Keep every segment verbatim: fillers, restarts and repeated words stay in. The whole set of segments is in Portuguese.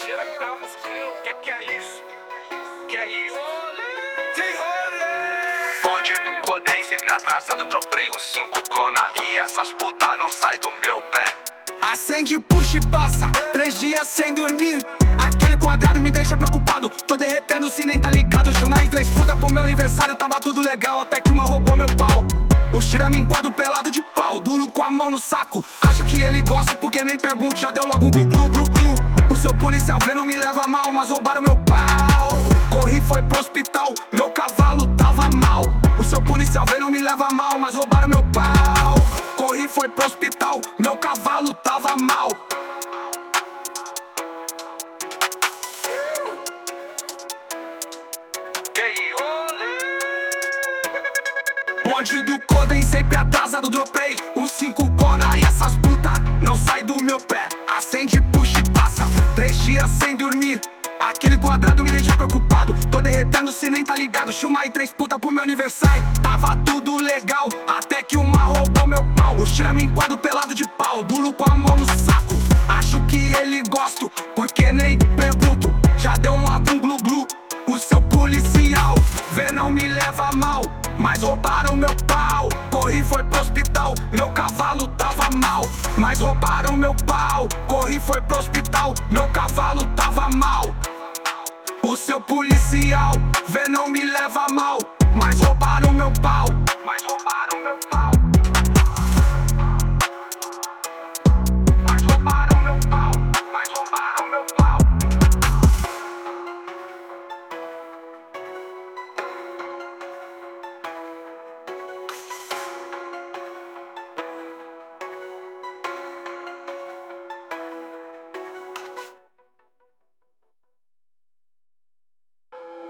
Cheira calmas, que que é isso? Que é isso? Tem rolê! Onde podem sempre atrasado, troquei os cinco cona e essas putas não saem do meu pé. Acende, puxa e passa, três dias sem dormir. Aquele quadrado me deixa preocupado, tô derretendo se nem tá ligado. Chamei três puta pro meu aniversário, tava tudo legal, até que uma roubou meu pau. O tira me enquadro pelado de pau, duro com a mão no saco. Acho que ele gosta porque nem pergunto, já deu logo um glu glu glu glu. O seu policial vendo me leva mal, mas roubaram meu pau. Corri, foi pro hospital, meu cavalo tava mal. O seu policial vendo me leva mal, mas roubaram meu pau. Corri, foi pro hospital, meu cavalo tava mal. Bonde do Coden sempre atrasado, dropei os cinco cona e essas puta não sai do meu pé. Acende, puxa e passa, três dias sem dormir. Aquele quadrado me deixa preocupado, tô derretendo se nem tá ligado. Chamei três puta pro meu aniversário, tava tudo legal, até que uma roubou meu pau. O tira me enquadro pelado de pau, duro com a mão no saco. Acho que ele gosto, porque nem pergunto, já deu um algum glu glu. O seu policial vê não me leva mal, mas roubaram meu pau. Corri, foi pro hospital, meu cavalo tava mal. Mas roubaram meu pau. Corri, foi pro hospital, meu cavalo tava mal. O seu policial vê não me leva mal, mas roubaram meu pau. Mas roubaram meu pau. Mas roubaram meu pau. Mas roubaram meu pau.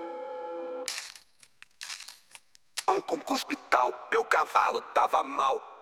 Como hospital, meu cavalo tava mal.